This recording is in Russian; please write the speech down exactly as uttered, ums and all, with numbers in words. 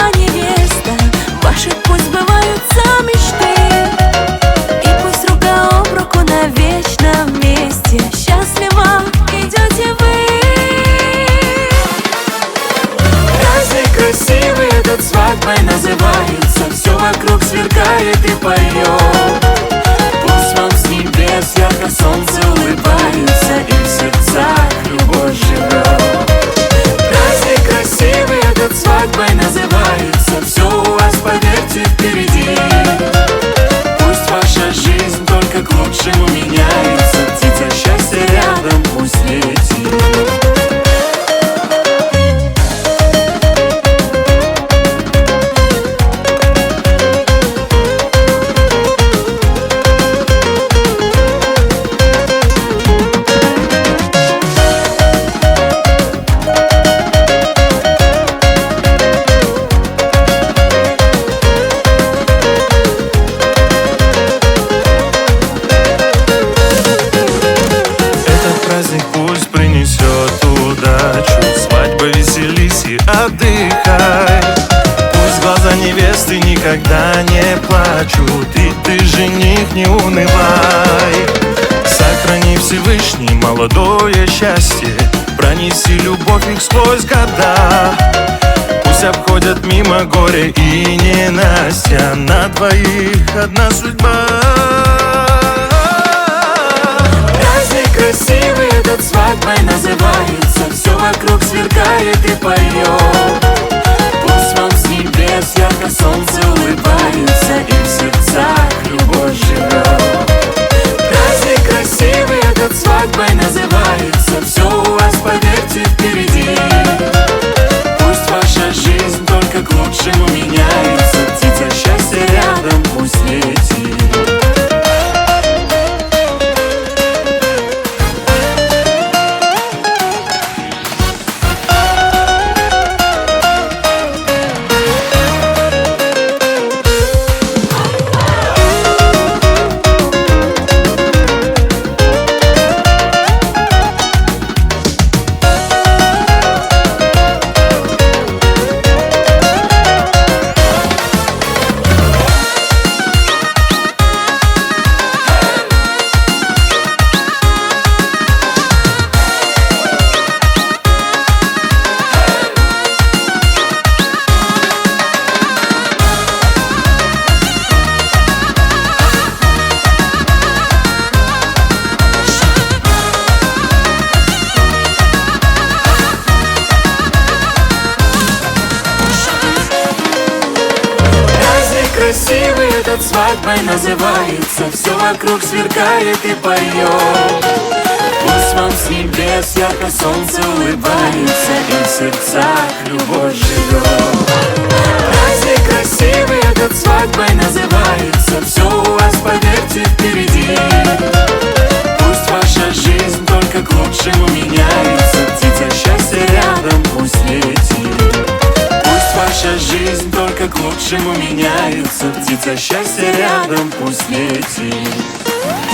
невеста, ваши пусть сбываются мечты. И пусть рука об руку навечно вместе счастливо идете вы. Праздник красивый этот свадьбой называется, все вокруг сверкает и поет. Пусть вам с небес ярко солнце улыбается, и в сердцах любовь живет. Праздник красивый этот свадьбой называется, все у вас, поверьте, впереди. Пусть ваша жизнь только к лучшему меняется, птица счастья рядом пусть летит. Пусть принесет удачу, свадьба, веселись и отдыхай. Пусть глаза невесты никогда не плачут, и ты, жених, не унывай. Сохрани Всевышний молодое счастье, пронеси любовь их сквозь года. Пусть обходят мимо горя и ненастья, на двоих одна судьба. Красивый этот свадьбой называется, все вокруг сверкает и поет. Пусть вам с небес ярко солнце улыбается, и в сердцах любовь живет. Праздник красивый этот свадьбой называется, все у вас, поверьте, впереди. Пусть ваша жизнь только к лучшему меняется, птица счастья рядом пусть летит. Красивый этот свадьбой называется, все вокруг сверкает и поет. Пусть вам с небес ярко солнце улыбается, и в сердцах любовь живет. Праздник красивый этот свадьбой называется, все у вас, поверьте, впереди. Пусть ваша жизнь только к лучшему меняется, птица счастья рядом пусть летит. Пусть ваша жизнь только к лучшему меняется, птица счастья рядом пусть летит.